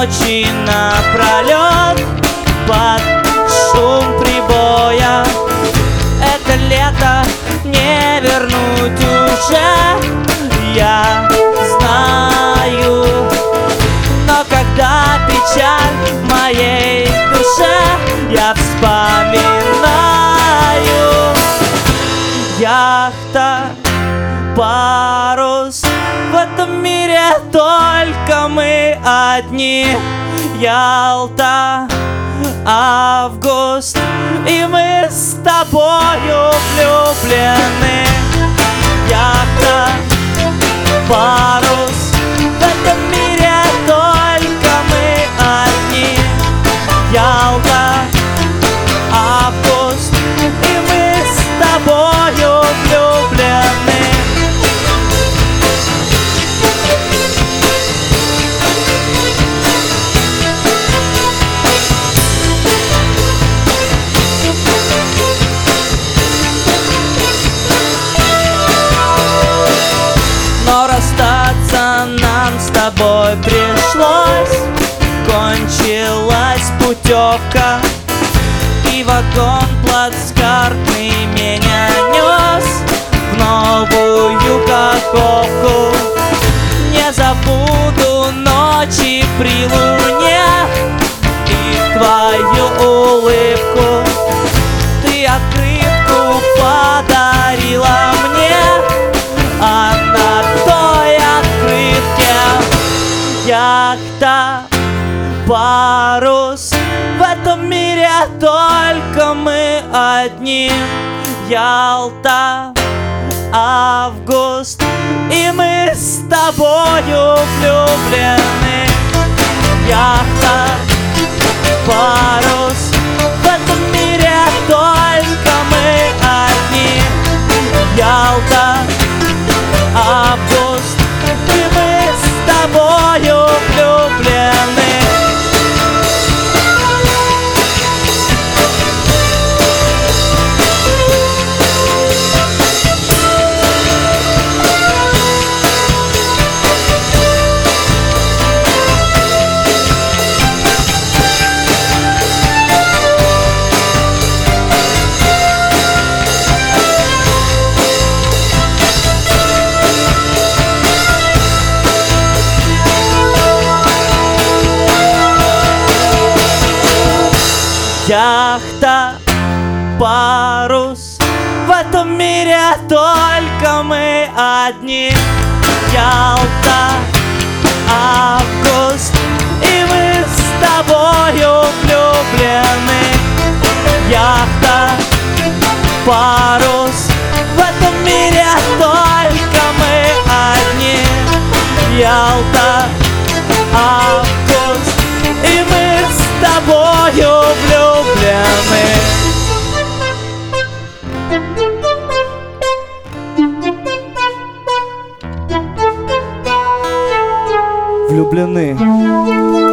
ночи напролет под шум прибоя. Это лето не вернуть уже, я знаю. Но когда печаль в моей душе, я вспоминаю. Яхта, парус, в этом мире только мы одни. Ялта, август, и мы с тобою влюблены. Яхта, парус, в этом мире только мы одни. Ялта, август, и мы с тобою влюблены. Но расстаться нам с тобой пришлось. Кончилась путевка, и вагон плацкартный меня нес в новую Каховку. Не забуду ночи при луне и твою улыбку. Ты открытку подарила мне, а на той открытке яхта, парус, в этом мире только мы одни. Ялта, август, и мы с тобою влюблены. Яхта, парус, в этом мире только мы одни. Ялта, август, и мы с тобою влюблены. Яхта, парус, в этом мире только мы одни. Ялта, август, и мы с тобою влюблены. Яхта, парус, в этом мире только мы одни. Ялта, август, и мы с тобою влюблены. Влюблены.